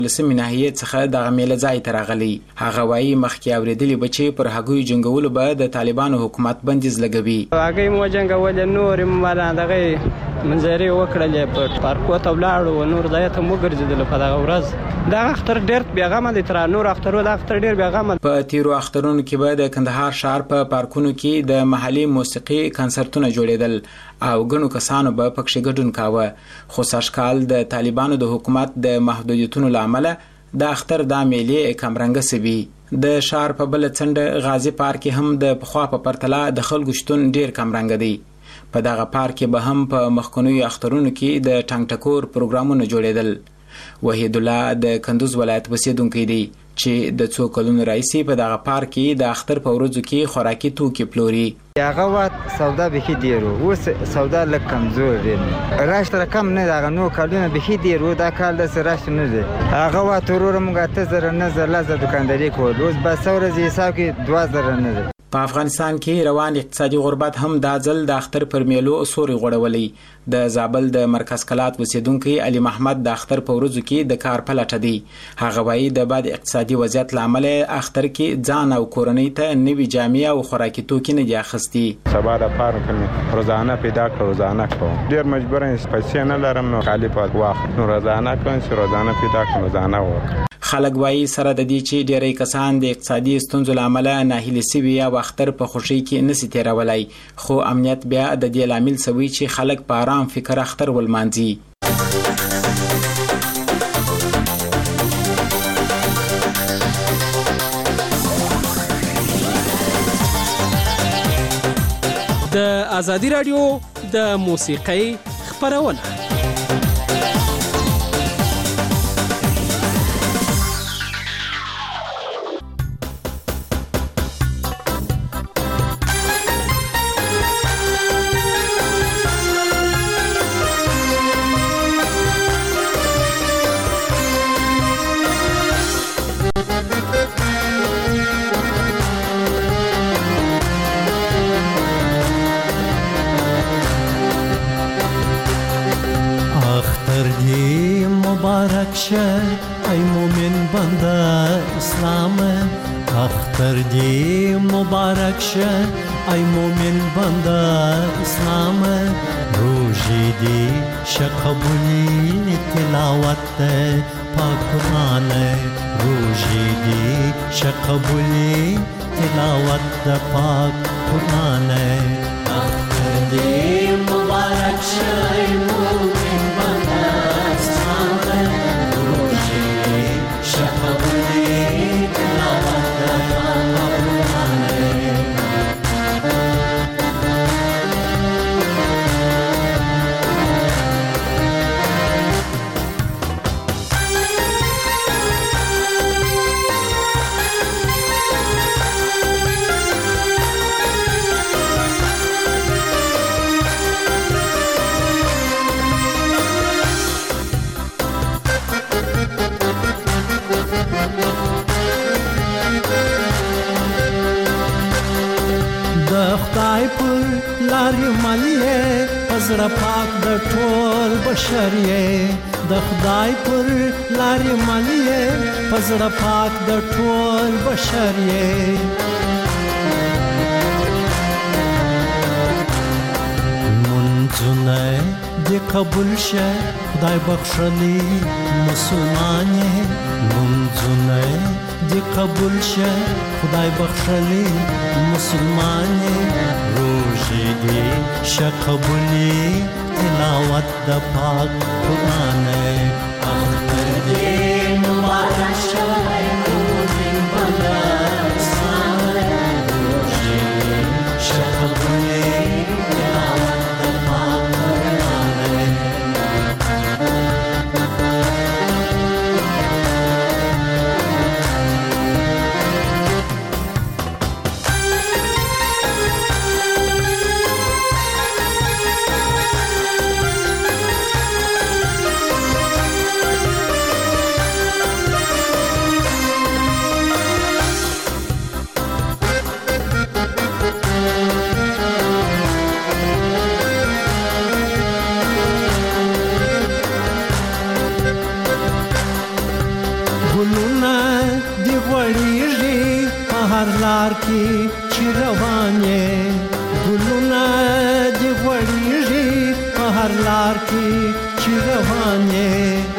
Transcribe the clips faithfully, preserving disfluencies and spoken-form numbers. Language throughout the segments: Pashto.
لسمې ناحیې څخه دغه میله ځای ته راغلی. هغه وایي مخکې اورېدلي به چې پر هګیو جنګولو به د طالبانو حکومت بندیز لګوي. هګۍ مو جنګولې، نور یې مالا دغه منظرې وکړلې، په پارکو ته ولاړو، نور ځای ته مو ګرځېدلو په دغه ورځ. دغه اختر ډېر بېغمه دی، تر نور اخترو د اختر ډېر بېغمه. په تیرو اخترونو کې به د کندهار ښار په پارکونو کې د محلي موسیقي کنسرتونه جوړېدل او ګڼو کسانو به پکښې ګډون کاوه. خو سږکال د طالبانو د حکومت د محدودیتونو له امله د اختر دا میلې کمرنګه سوي. د ښار په بله څنډه غازي پارک هم د پخوا په پرتله د خلکو شتون ډېر کمرنګه دی. په دغه پارک به هم په مخکنیو اخترونو کې د ټنګ ټکور پروګرامونه جوړېدل. وحید الله د کندوز ولایت اوسېدونکی دی چې د څو کلونو راهیسې په دغه پارک کې د اختر په ورځو کې خوراکي توکي پلوري. هغه وخت سودا بیخي ډېر و، اوس سودا لږ کمزور دی، راشت رقم نه دی. هغه نو کلونه بیخي ډېر و، دا کال داسې راشت نه دی. هغه وخت وروره موږ اته زره نه زره لس زره دوکانداري کول، اوس به څو ورځې حساب کې دوه زره نه دی. په افغانستان کې روان اقتصادي غربت هم دا ځل د اختر پر میلو سوري غوړولی. د زابل د مرکز کلات اوسېدونکی علي محمد د اختر په ورځو کې د کار په لټه دی. هغه وایي د بد اقتصادي وضعیت له امله اختر کې ځان او کورنۍ ته نوي جامې او خوراکي توکي نه دي اخیستي. سبا د پاره کوم روزانه پیدا کړو، روزانه کوم، ډېر مجبور یم، پیسې نه لرم، نو خالي په وخت نو روزانه کوم چې روزانه پیدا کړم، روزانه وکړم. خلک وایي سره د دې چې ډېری کسان د اقتصادي ستونزو له امله ناهیلي سوي او اختر په خوښۍ کې نسي تېرولی، خو امنیت بیا د دې لامل سوی چې خلک په آرام فکر اختر ولمانځي. د ازادي راډیو د موسیقۍ خپرونه. مبارک شه ای مومن بنده اسلام، اختر دی مبارک شه ای مومن بنده اسلام، روزی دی شقبولی تلاوت پاک قرآن، روزی دی شقبولی تلاوت پاک قرآن، اختر دی مبارک شه ای مومن بنده خدای پر لارې ملې پزړه پاک د ټول بشریې، د خدای پر لارې ملې پزړه پاک د ټول بشریې، منځونه دې قبول شه خدای بخښلي مسلمانې، منځونه دې قبول شه خدای بخښلي مسلمانې، روزې دې شه قبولي تلاوت د پاک قرآن، اختر دې مبارک شه ای مومن بنده اسلام، روزې دې شه قبولي تلاوت د پاک قرآن. ګلونه دی غوړیږي په هر لار کې چې روان یې ګلونه دی غوړیږي په هر لار کې چې روان یې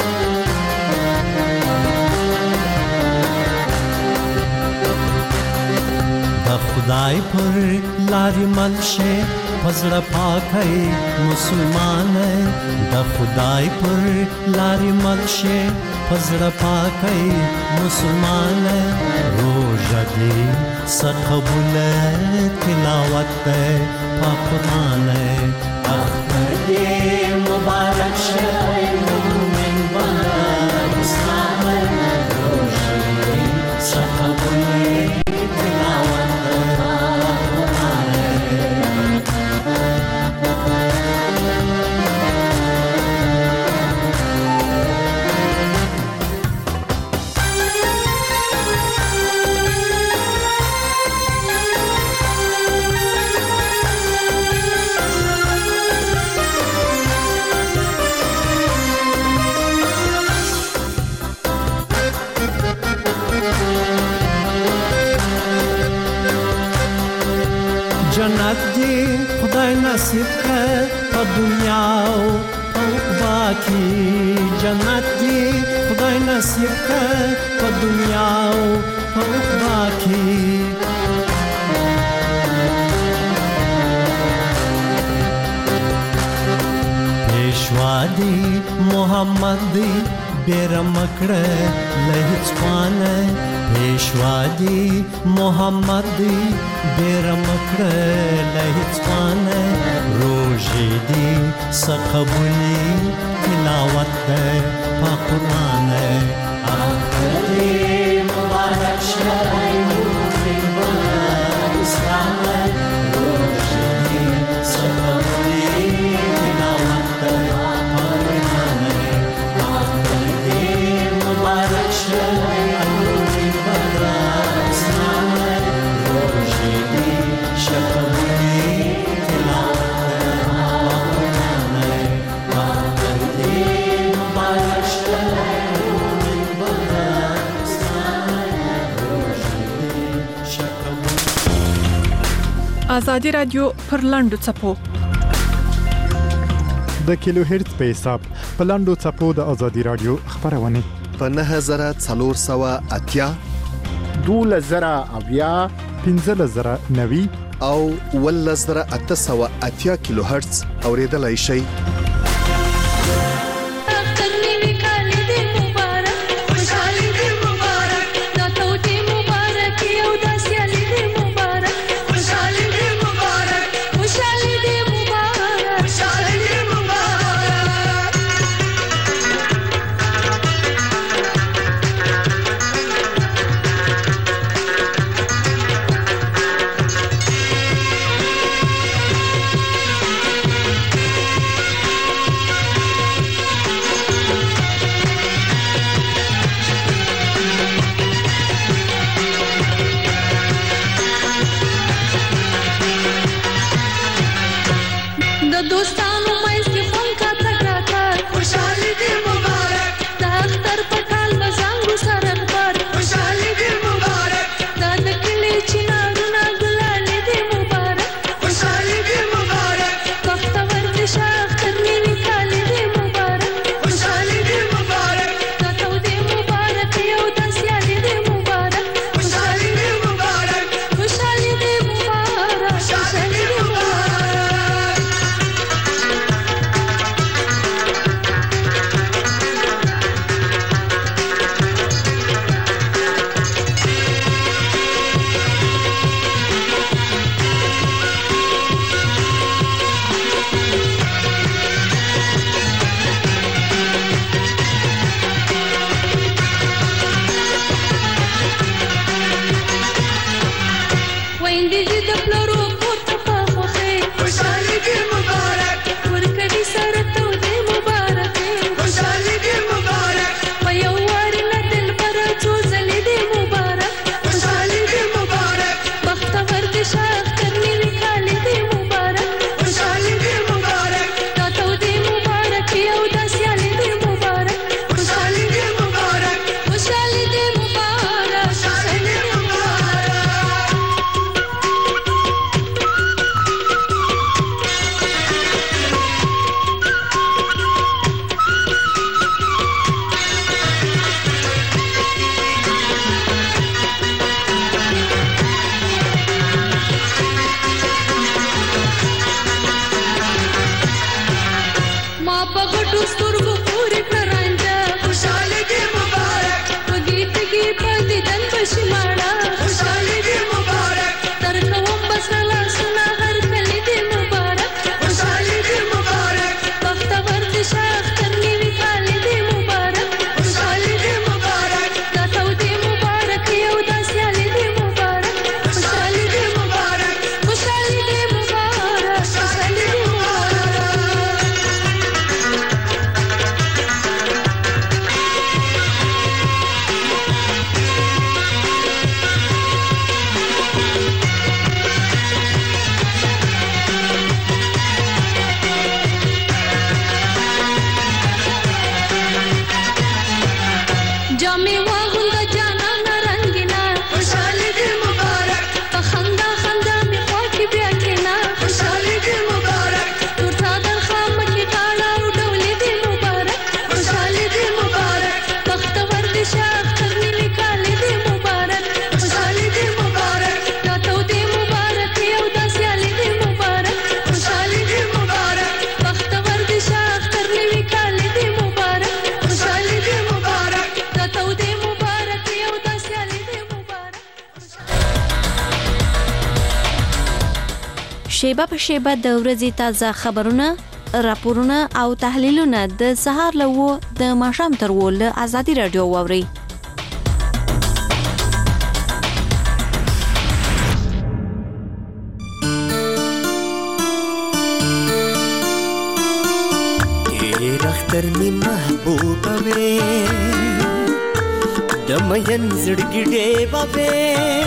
خدای پر لارې مل شي پزړه پاکي مسلمان د خدای پر لارې مل شي پزړه پاکي مسلمان روزه دې سقبول تلاوت په قرآن اختر دې مبارک شه مومن بنده اسلام روزه دې سقبول تلاوت جنت دی خدای نصیب کړ په دنیا او عقبا کې جنت دی خدای نصیب کړ په دنیا او عقبا کې پیشوا دی محمد دی بیرمکړه لهڅوان پیشوا دی محمد دی بیرمکړه لهڅوان روزي دی سقبولي تلاوت په قرآن اخر دی مبارک شه اسلام روزي دی سقبولي تلاوت په قرآن اخر دی مبارک شه آزادی رادیو پر لاندو چپو د کیلو هرتز په حساب په لاندو چپو د آزادی رادیو خبرونه په نه زره څلور سوه اتیا دوله زره اویا پنځه زره نوي او ول زره اته سوه اتیا کیلو هرتز اوریدلای شئ جامې واغونده جانانه رنګینا خوشحالي دې مبارک په خندا خندا مې خوا کې بیا کېنا خوشحالي دې مبارک تور څادر خامه کې غاړه او ډولې دې مبارک خوشحالي دې مبارک بختور دې شه اختر نوي کالې دې مبارک خوشحالي دې مبارک دا تو دې مبارک یو دا سیالي دې مبارک خوشحالي دې مبارک بختور دې شه اختر نوي کالې دې مبارک خوشحالي دې مبارک دا تو دې مبارک یو دا سیالي دې مبارک شیبه په شیبه د ورځې تازه خبرونه، راپورونه او تحلیلونه د سهار له و د ماښام تر و له ازادي راډیو واورئ. ډېر اختر مې محبوبه وې د مین زړګي ډېوه وې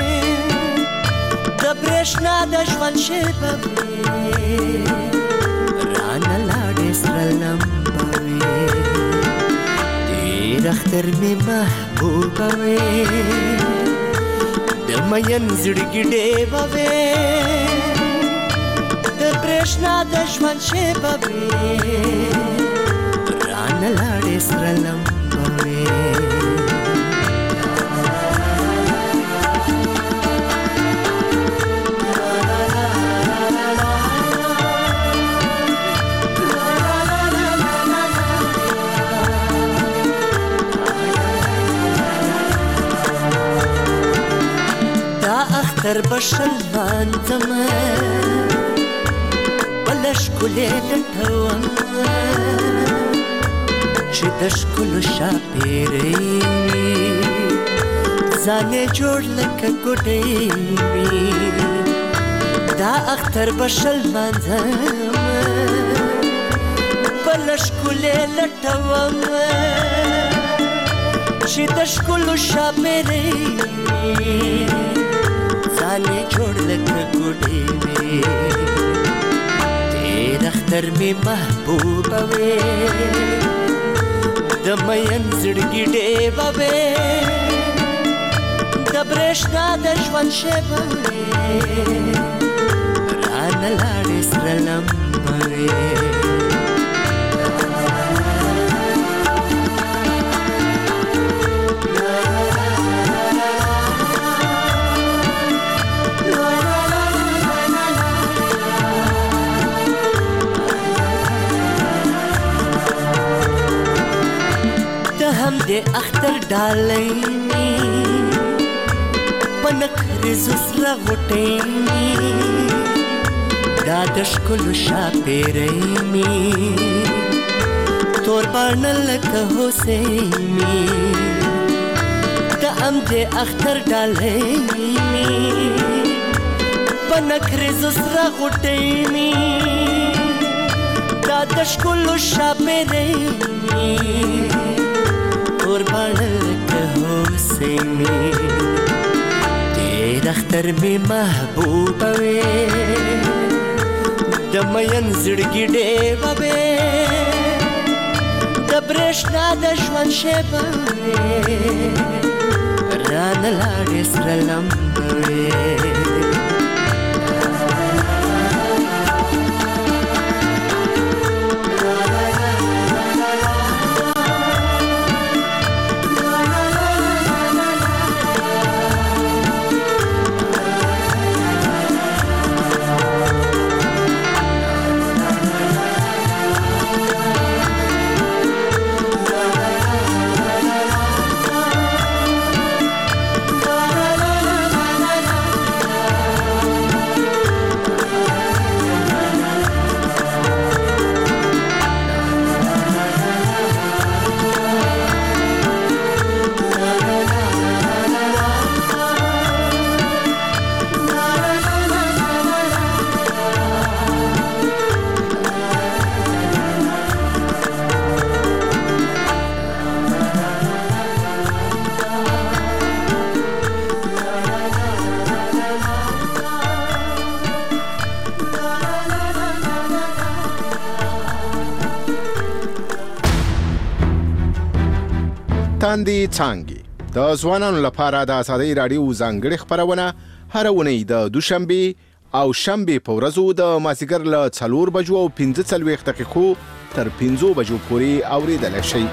د برېښنا د ژوند شېبه وې رانه لاړې سره لمبه وې ډېر اختر مې محبوبه وې د مین زړګي ډېوه وې د برېښنا د ژوند شېبه وې رانه لاړې سره لمبه وې اختر بشل مانځم بله ښکلې لټوم چې د ښکلو شاپېرۍ وي ځان یې جوړ لکه ګوډۍ وي دا اختر بشل مانځم بله ښکلې لټوم چې د ښکلو شاپېرۍ وي ځانې جوړ لکه ګوډۍ وې ډېر اختر مې محبوبه وې د مین زړګي ډېوه وې د برېښنا د ژوند شېبه وې رانه لاړې سره لمبه وې هم د اختر ډالۍ مې په نکریزو سره غوټۍ مې دا د ښکلو شاپېرۍ مې تور باڼه لکه هوسۍ مې د هم د اختر ډالۍ مې په نکریزو سره غوټۍ مې دا د ښکلو شاپېرۍ مې تور باڼه لکه هوسۍ مې ډېر اختر مې محبوبه وې د مین زړګي ډېوه وې د برېښنا د ژوند شېبه وې رانه لاړې سره لمبه وې لاندې څانګې. د ځوانانو لپاره د ازادۍ راډیو ځانګړې خپرونه هر اونۍ د دوشنبه او شنبه په ورځو د مازیګر له څلور بجو او پنځه څلوېښت دقیقو تر پنځو بجو پورې اوریدلی شئ.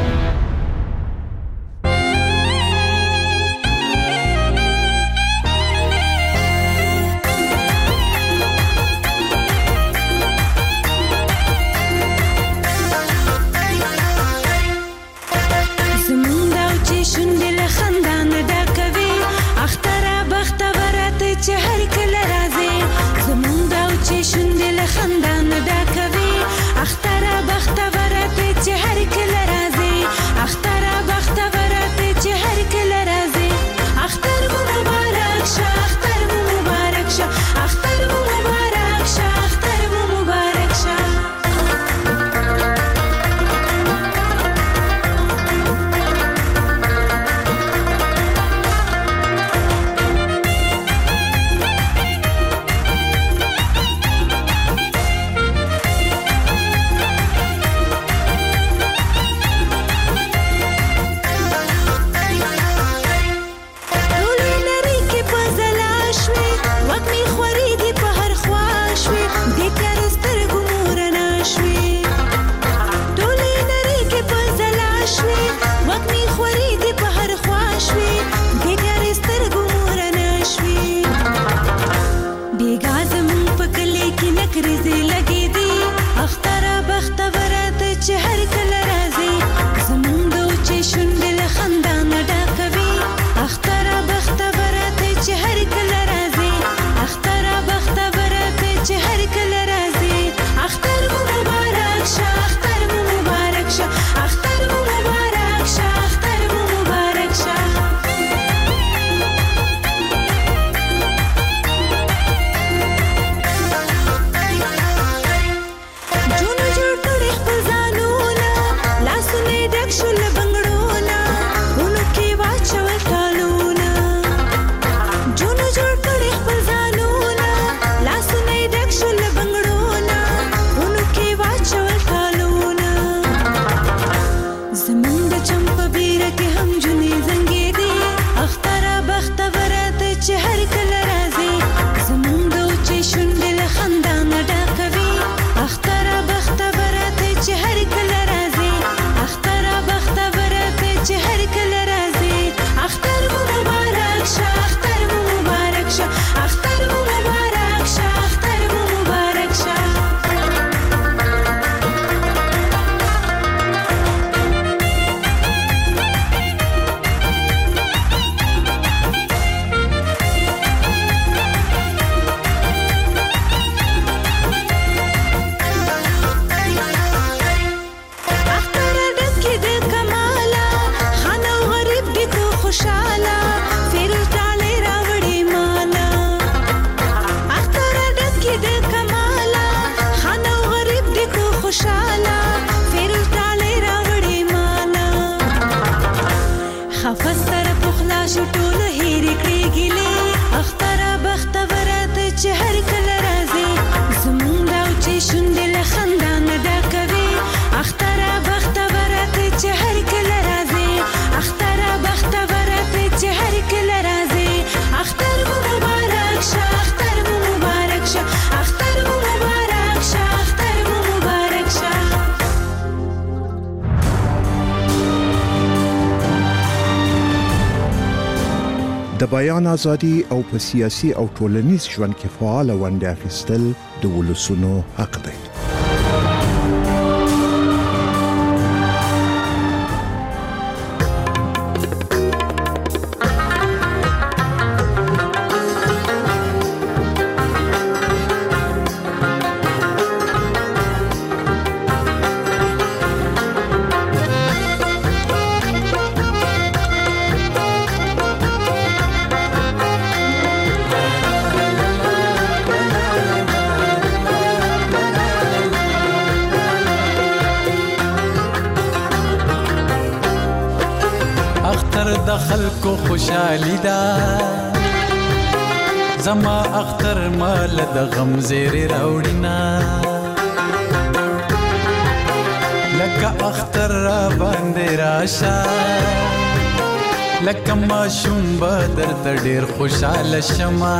د بیان ازادي او په سیاسي او ټولنیز ژوند کې فعال ونډه اخیستل د ولسونو حق دی. د خلکو خوشحالي دا زما اختر مال د غم زیر راوړینا لګ لکه اختر را باندې راشه لکه ماشوم به درته ډېر خوشحاله شمه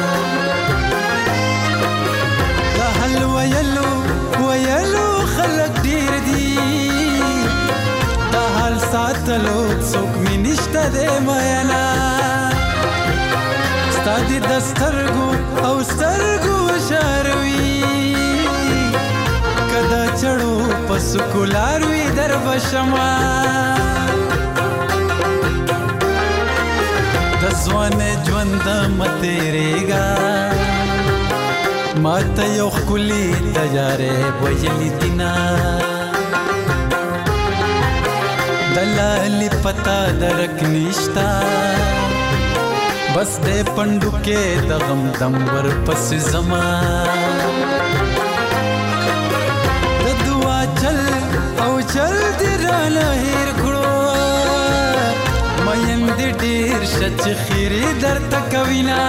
د حل ویلو ویلو خلک ډېر دي د حال ساتلو څوک مې نشته دی میینه ستا دې د سترګو او سترګو شاروي که د چړو په سکولار وي در به شمه د ځوانۍ ژوند مه تېرېږه ما ته یو ښکلي تجارې ویلي دینه د لالي پتا درک نشته بس دې پنډو کې د غم دم ورپسې زما د دعا چل او چل دې رانه هېر کړو مین دې ډېر شه چې خیرې درته کوینه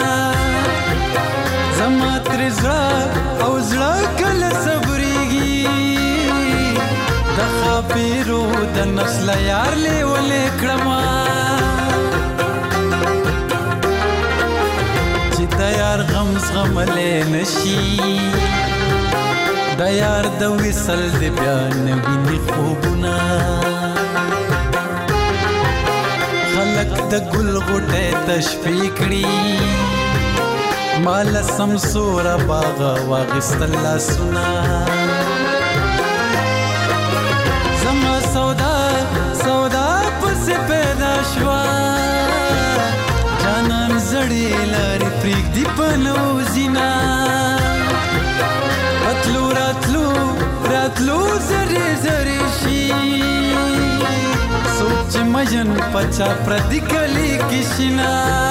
زما ترې زړه او زړه کله صبرېږي د خاپیرو د نسله یار لیولې کړمه چې د یار غم زغملی نشي د یار د وصل د بیا نه ویني خوبونه خلک د ګل غوټۍ تشفی کړي ما له سمسوره باغه واخیستل لاسونه زما سودا سودا پسې پیدا شوه جانان زړې لارې پرېږدي په نوزینه راتلو راتلو راتلو زرې زرې شي څوک چې مجن پچا پردي کلي کې شینه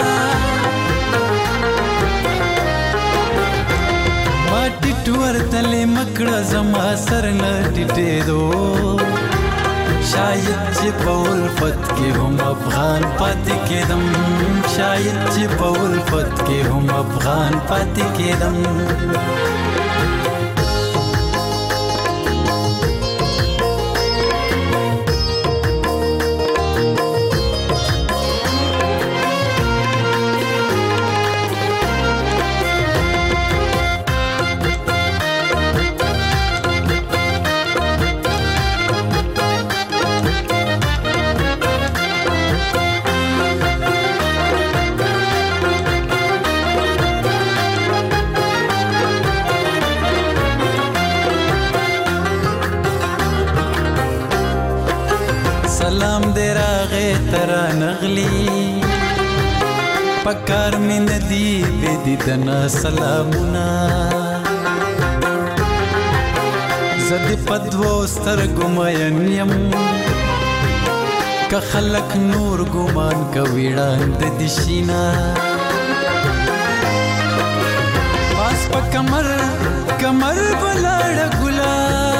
ما ټیټ ورتلې مکړه زما سر نه ټیټېدو شاید چې په الفت کې هم افغان پاتې کېدم شاید چې په الفت کې هم افغان پاتې کېدم سلام دې راغې ترا نغلی پکار مې ندی بې دیدنه سلامونه زه دې په دوو سترګو مین یم که خلک نور ګمان کوي ړانده دې شینه پاس په کمر کمر بلاړه ګلا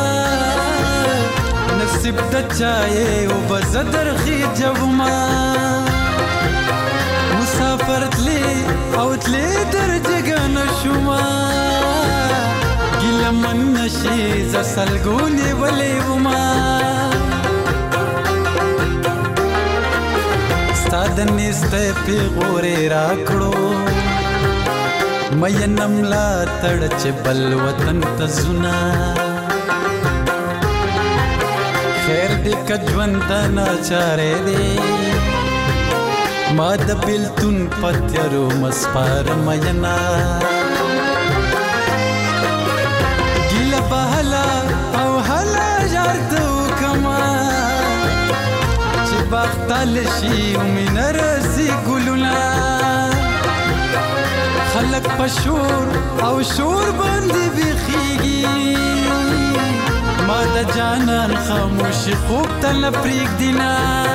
نصیب د چایې او بزه درخې جوما مسافر تلې او تلې در جګه نشوما ګیله من نشي زه سلګو نیولې وما ستا د نیستۍ پیغورې راکړو مینه ملاتړ چې بل وطن ته ځونه خیر دې که ژوند ته ناچارې دی ما د بېلتون په تیارو مسپاره مینه ګیله به هله او هله ژار ته وکړمه چې باغ تاله شي مینه راسي ګلونه خلک په شور او شور باندې بیخیږي ما د جانان خاموشي خوب ته نه پرېږدي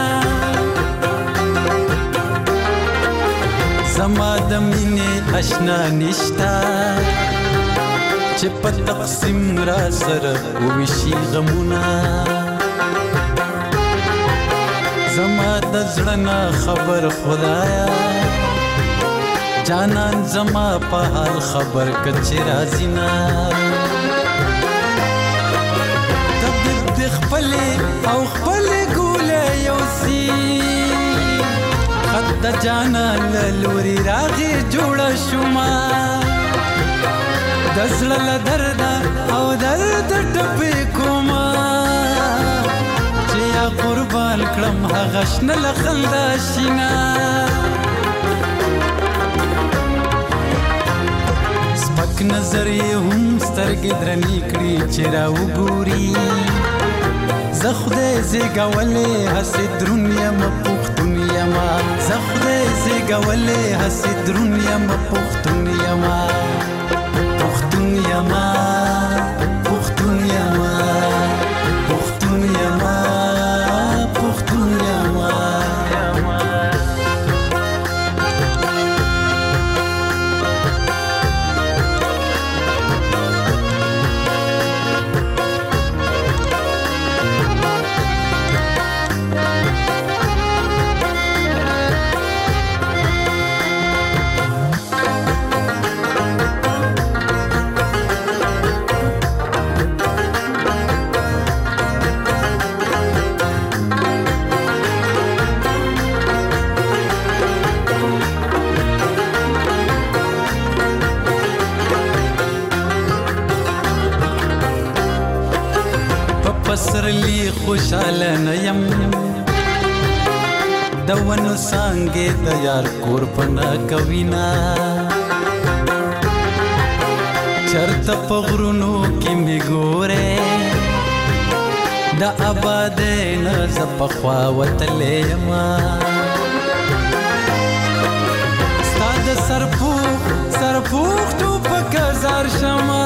زما د مینې اشنا نشته چې په تقسیم را سره وویشي غمونه زما د زړه نه خبر خدایا جانان زما په حال خبر که چې راځي نه د خپل ولې او خپل ګولې یوسي خط د جانان له لوري راغې جوړه شوما د زړه له درده او درد ټپې کومه چې یا قربان کړم هغه شنه له خندا شینه سپک نظر یې هم سترګې درنې کړي چې راوګوري زه خدای زیږولی هسې دروند یم پښتون یمه زه خدای زیږولی هسې دروند یم پښتون یمه پښتون یمه پښتون یمه پښتون یمه پښتون یمه پسرلی خوشحاله نه یم د ونو څانګې د یار کور پناه کوینه چرته په غرونو کې مې ګورې د آبادۍ نه زه پخوا وتلی یمه ستا د سرپوښ سرپوښ ټوپک زار شمه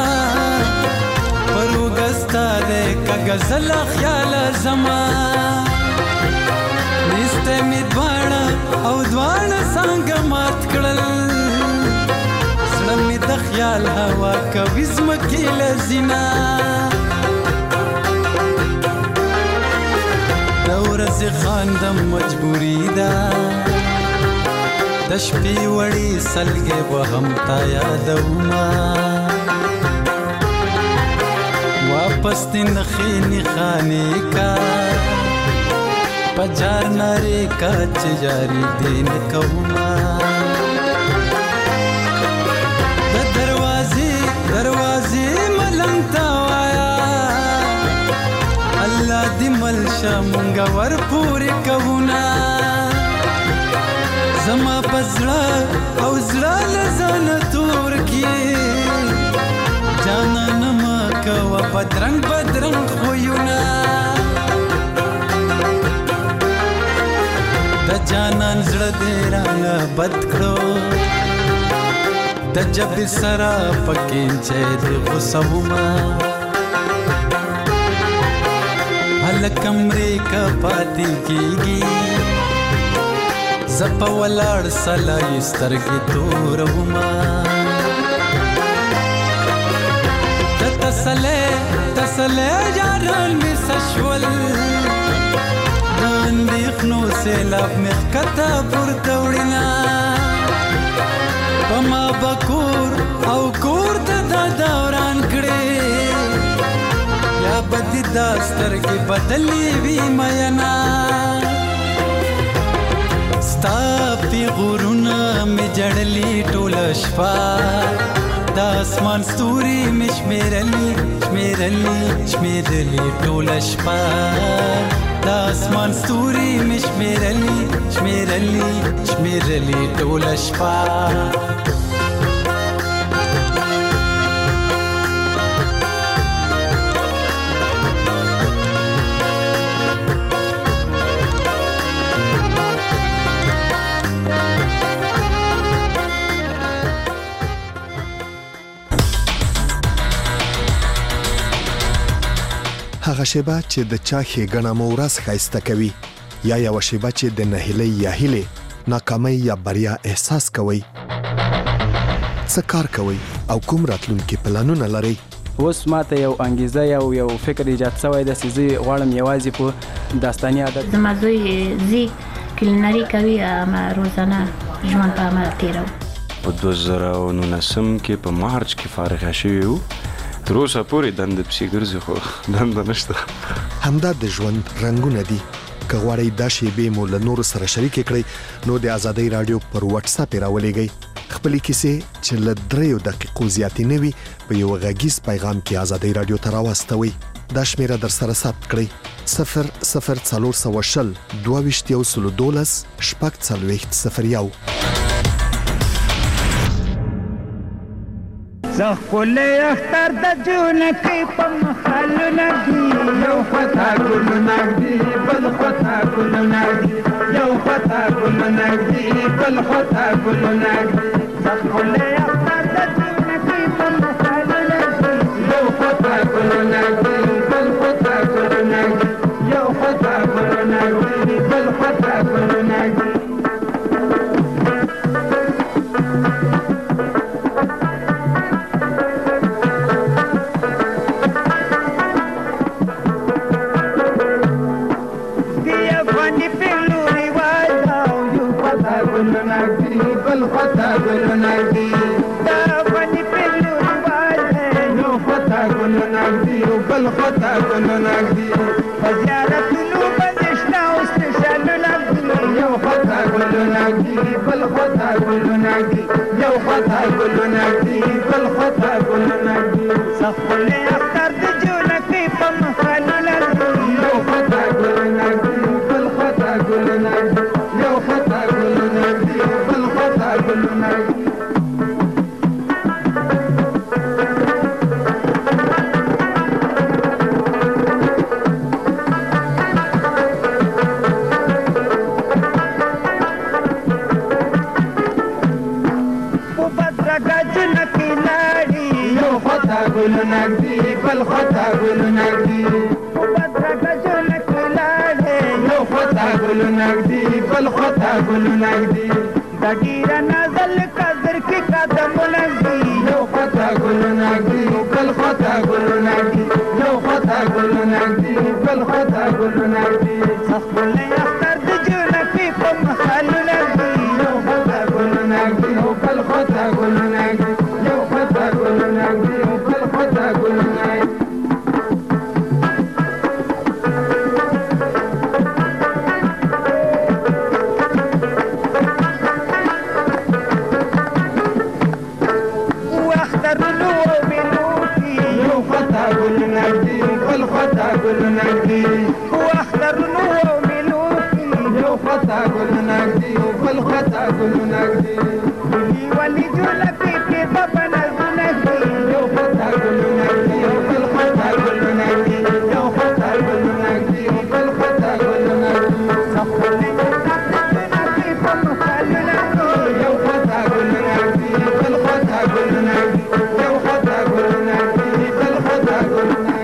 پروګستا دې کا غزل خیال زما نسته می دواړه او دواړه څنګه مات کړل سړی می د خیال هوا کوي زمکې لزینا د ورځې خاندم مجبوري ده د شپې وړې سلګې به هم تا یادومه واپس دی نخی نخانی کا پجار ناری کا چجاری دین کوما د دروازی دروازی ملنگتا وایا اللہ دی ملشا منگا ور پوری کونا زما پزڑا او زڑا لزان تور کی جانا نما کوا بدرنگ بدرنگ خویونا د جانان زړه دې رانه بد کړو د جبې سره پکې چې دې غوسه ومه هلک امریکا پاتې کېږي زه په ولاړ سلای سترګې تورومه تسلے تسلے جاران می سشول داندیخنو سیلاب مخکتا پر دوڑینا پما بکور او کور دا دوران کڑے یا بدی داستر کی بدلی وی مینا ستا پی غرونا می جڑلی ټول شپا د اسمان ستوري مشمیرلی شمیرلی شمیرلی ټول شپه د اسمان ستوري مشمیرلی شمیرلی شمیرلی ټول شپه هغه شیبه چې د چا ښېګڼه مو ورځ ښایسته کوي یا یوه شیبه چې د نهیلۍ یا هیلې ناکامۍ یا بریا احساس کوئ څه کار کوئ او کوم راتلونکي پلانونه لرئ اوس ماته یو انګیزه یو یو فکر ایجاد شوی دی چې زه غواړم یوازې په داستاني عادت زما زوی زی کلینري کوي اما روزانه ژوند په عمل تېروي په دوه زره او نولسم کې په مارچ کې فارغه شوي وو تر اوسه پورې دنده پسې ګرځي خو دنده نشته. همدا د ژوند رنګونه دي. که غواړئ دا شیبې مو له نورو سره شریکې کړئ نو د ازادۍ رادیو پر واتس اپ راولېږئ. خپلې کیسې چې له دریو دقیقو زیاتې نه وي په یو غږیز پیغام کې ازادۍ رادیو ته راواستوئ. دا شمیره در سره ثبت کړئ صفر صفر څلور سوه شل دوه ویشت یو سلو دولس شپږ څلوېښت صفر یو. زه ښکلی اختر د جونکۍ په مخالونه دي یو خواته ګلونه ږدي بل خواته ګلونه ږدي یو خواته ګلونه ږدي بل خواته ګلونه ږدي زه ښکلی اختر د جونکۍ په مخالونه دي یو خواته ګلونه ږدي بل خواته ګلونه ږدي یو خواته ګلونه ږدي بل خواته ګلونه ږدي. بل خطا ګلونه ږدي دا ونې پلو رواج دی یو خطا ګلونه ږدي بل خطا ګلونه ږدي په زیارتونو باندې شنه اوس شالونه ږدي یو خطا ګلونه ږدي بل خطا ګلونه ږدي یو خطا ګلونه ږدي بل خطا ګلونه ږدي زه ښکلی اختر د جونکۍ په مخالونه ږدي یو خطا ګلونه ږدي بل خطا ګلونه ږدي یو خطا ګلونه ږدي بل خطا ګلونه ږدي. ګلونه ږدي بل خطا ګلونه ږدي بدرګه جونکۍ لاړې یو خطا ګلونه ږدي بل خطا ګلونه ږدي د ډېره نازل قدر کې قدمونه ږدي یو خطا ګلونه ږدي بل خطا ګلونه ږدي یو خطا ګلونه ږدي بل خطا ګلونه ږدي زه ښکلی اختر د جونکۍ په مخالونه ږدي یو خطا ګلونه ږدي بل خطا ګلونه ږدي یو خطا ګلونه ږدي بل خطا ګلونه ږدي. ګلونه ږدي واخترونو او مېلو کې یو خطا ګلونه ږدي بل خطا ګلونه ږدي ولي ولي جونکۍ کې به په نظرونه ږدي یو خطا ګلونه ږدي بل خطا ګلونه ږدي یو خطا ګلونه ږدي بل خطا ګلونه ږدي زه ښکلی جونکۍ په مخالونه ږدي یو خطا ګلونه ږدي بل خطا ګلونه ږدي یو خطا ګلونه ږدي بل خطا ګلونه ږدي.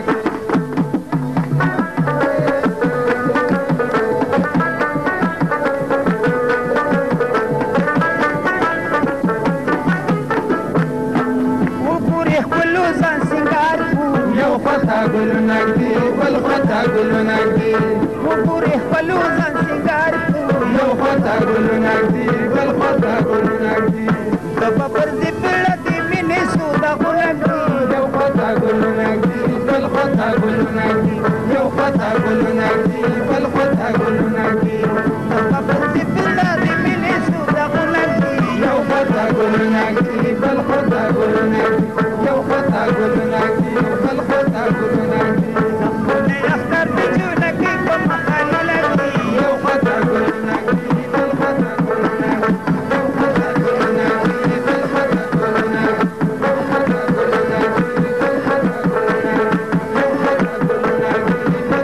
ګلونه ږدي بل خطا ګلونه ږدي وګورې خپلو ځان سینګار کړو یو خطا ګلونه ږدي بل خطا ګلونه ږدي د به پر دې بیړه د مینې سوداغونه ږدي یو خطا ګلونه ږدي بل خطا ګلونه ږدي یو خطا ګلونه ږدي بل خطا ګلونه ږدي د به پر دې بیړه د مینې سوداغونه ږدي یو خطا ګلونه ږدي بل خطا ګلونه ږدي یو خطا ګلونه ږدي بل خطا ګلونه ږدي زه ښکلی اختر د جونکۍ په مخالونه ږدي یو خطا ګلونه ږدي بل خطا ګلونه ږدي یو خطا ګلونه ږدي بل خطا ګلونه ږدي یو خطا ګلونه ږدي بل خطا ګلونه ږدي یو خطا ګلونه ږدي بل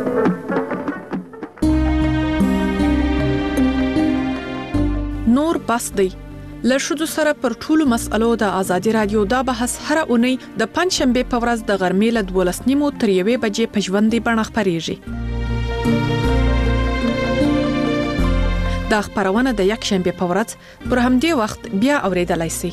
خطا. نور بس دی له ښځو سره پر ټولو مسألو د ازادي رادیو دا بحث هره اونۍ د پنځشنبې په ورځ د غرمې له دولس نیمو تر یوې بجې په ژوندۍ بڼه خپرېږي. دا خپرونه د یکشنبې په ورځ پر همدې وخت بیا اورېدلای شئ.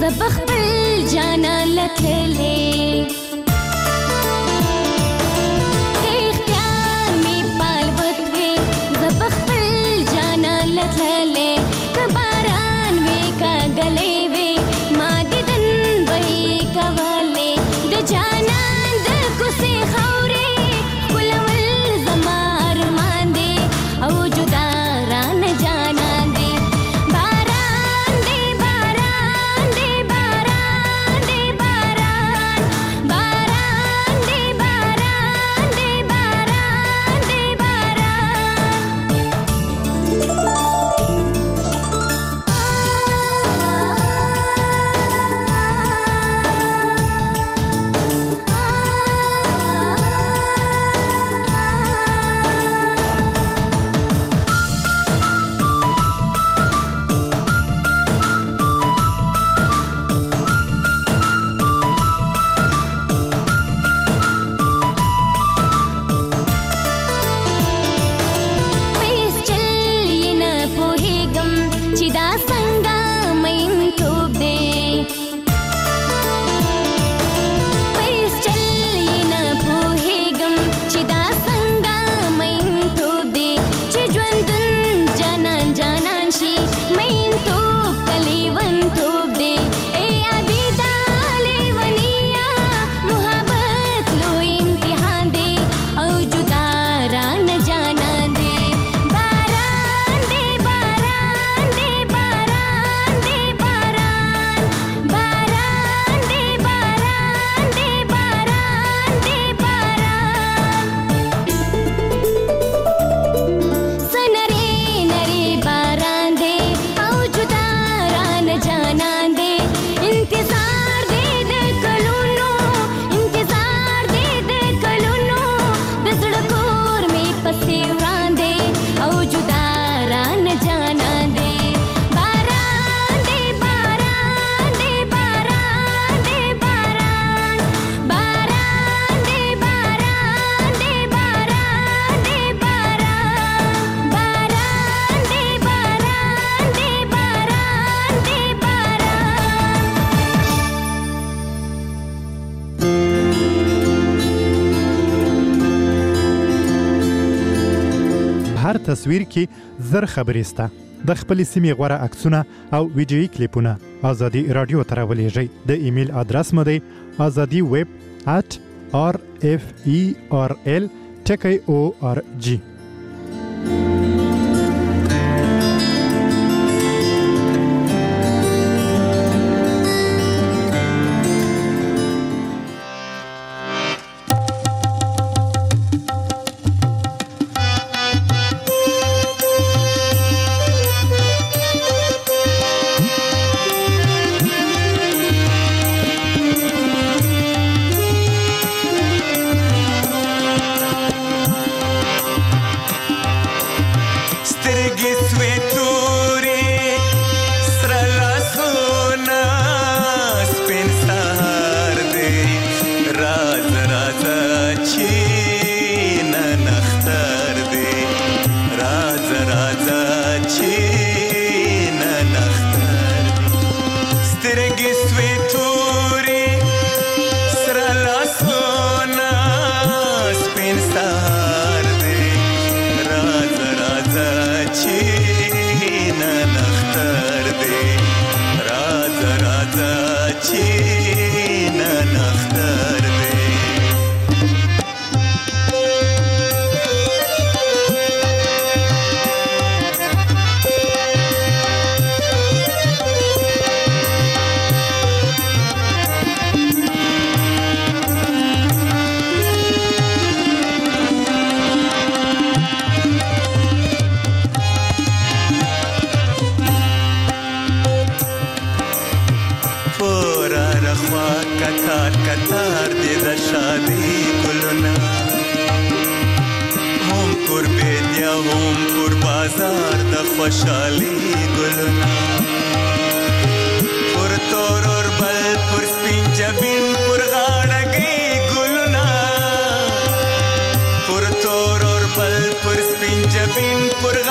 زبخبل جانا لتلي اختیار می پال بطوي زبخبل جانا لتلي کباران وی کا گلے وی ما دیدن وی کواله د جانان د کوسي خوري ولول زمار مان دي او جدا ران جانان دي باران دي باران دي باران دي باران باران دي باران دي باران دي هر تصویر کې زر خبرې سته. د خپل سیمې غوړه عکسونه او ویډیويي کلیپونه آزادي رادیو ته راولېږئ. د ایمیل ادرس مو دی azadi web at r f e r l ټکی او ار جی.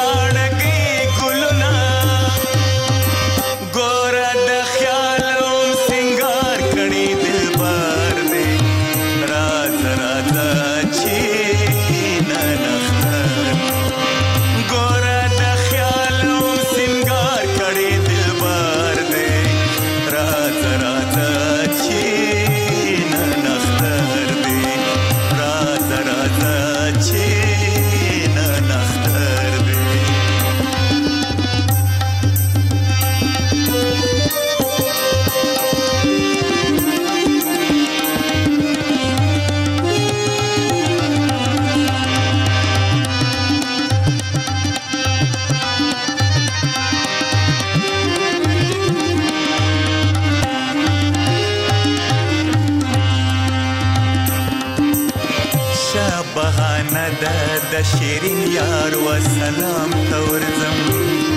ګور د خیال د د شیرین یار و سلام تورزم